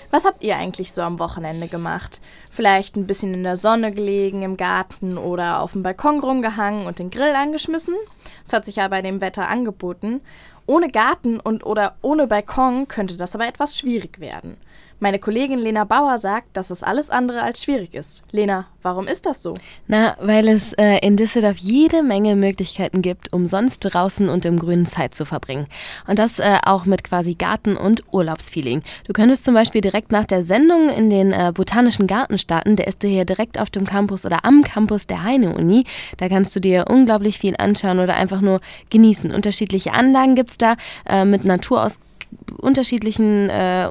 Was habt ihr eigentlich so am Wochenende gemacht? Vielleicht ein bisschen in der Sonne gelegen, im Garten oder auf dem Balkon rumgehangen und den Grill angeschmissen? Das hat sich ja bei dem Wetter angeboten. Ohne Garten oder ohne Balkon könnte das aber etwas schwierig werden. Meine Kollegin Lena Bauer sagt, dass es alles andere als schwierig ist. Lena, warum ist das so? Na, weil es in Düsseldorf jede Menge Möglichkeiten gibt, umsonst draußen und im Grünen Zeit zu verbringen. Und das auch mit quasi Garten- und Urlaubsfeeling. Du könntest zum Beispiel direkt nach der Sendung in den Botanischen Garten starten. Der ist hier direkt auf dem Campus oder am Campus der Heine-Uni. Da kannst du dir unglaublich viel anschauen oder einfach nur genießen. Unterschiedliche Anlagen gibt es da mit Natur aus unterschiedlichen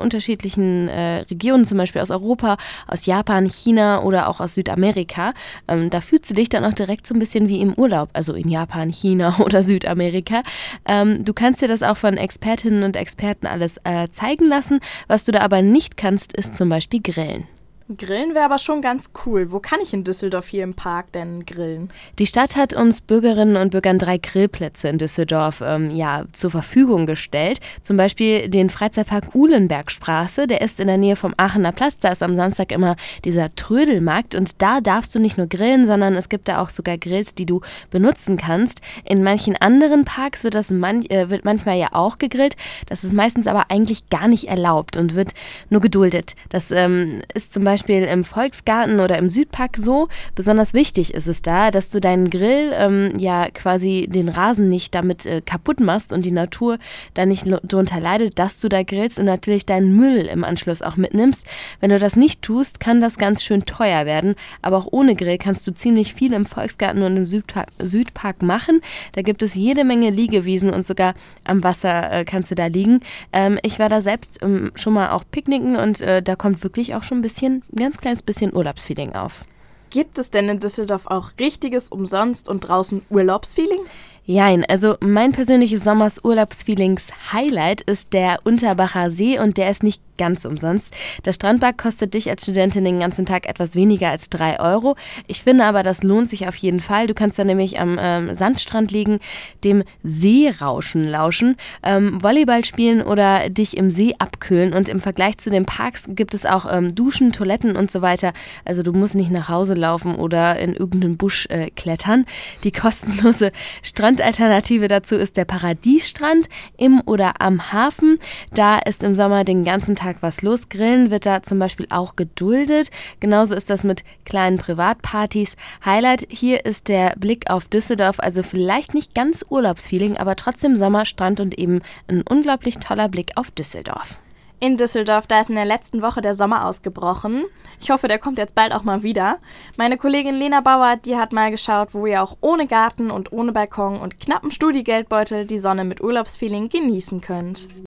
Regionen, zum Beispiel aus Europa, aus Japan, China oder auch aus Südamerika. Da fühlst du dich dann auch direkt so ein bisschen wie im Urlaub, also in Japan, China oder Südamerika. Du kannst dir das auch von Expertinnen und Experten alles zeigen lassen. Was du da aber nicht kannst, ist zum Beispiel grillen. Grillen wäre aber schon ganz cool. Wo kann ich in Düsseldorf hier im Park denn grillen? Die Stadt hat uns Bürgerinnen und Bürgern 3 Grillplätze in Düsseldorf zur Verfügung gestellt. Zum Beispiel den Freizeitpark Uhlenbergstraße, der ist in der Nähe vom Aachener Platz. Da ist am Samstag immer dieser Trödelmarkt und da darfst du nicht nur grillen, sondern es gibt da auch sogar Grills, die du benutzen kannst. In manchen anderen Parks wird manchmal ja auch gegrillt. Das ist meistens aber eigentlich gar nicht erlaubt und wird nur geduldet. Das ist zum Beispiel im Volksgarten oder im Südpark so. Besonders wichtig ist es da, dass du deinen Grill quasi den Rasen nicht damit kaputt machst und die Natur da nicht drunter leidet, dass du da grillst und natürlich deinen Müll im Anschluss auch mitnimmst. Wenn du das nicht tust, kann das ganz schön teuer werden. Aber auch ohne Grill kannst du ziemlich viel im Volksgarten und im Südpark machen. Da gibt es jede Menge Liegewiesen und sogar am Wasser kannst du da liegen. Ich war da selbst schon mal auch picknicken und da kommt wirklich auch schon ein ganz kleines bisschen Urlaubsfeeling auf. Gibt es denn in Düsseldorf auch richtiges Umsonst und draußen Urlaubsfeeling? Jein, also mein persönliches Sommers-Urlaubsfeelings-Highlight ist der Unterbacher See und der ist nicht ganz umsonst. Das Strandbad kostet dich als Studentin den ganzen Tag etwas weniger als 3 Euro. Ich finde aber, das lohnt sich auf jeden Fall. Du kannst da nämlich am Sandstrand liegen, dem Seerauschen lauschen, Volleyball spielen oder dich im See abkühlen. Und im Vergleich zu den Parks gibt es auch Duschen, Toiletten und so weiter. Also du musst nicht nach Hause laufen oder in irgendeinen Busch klettern. Die kostenlose Strandalternative dazu ist der Paradiesstrand im oder am Hafen. Da ist im Sommer den ganzen Tag was los. Grillen wird da zum Beispiel auch geduldet. Genauso ist das mit kleinen Privatpartys. Highlight hier ist der Blick auf Düsseldorf, also vielleicht nicht ganz Urlaubsfeeling, aber trotzdem Sommer, Strand und eben ein unglaublich toller Blick auf Düsseldorf. In Düsseldorf, da ist in der letzten Woche der Sommer ausgebrochen. Ich hoffe, der kommt jetzt bald auch mal wieder. Meine Kollegin Lena Bauer, die hat mal geschaut, wo ihr auch ohne Garten und ohne Balkon und knappen Studiegeldbeutel die Sonne mit Urlaubsfeeling genießen könnt.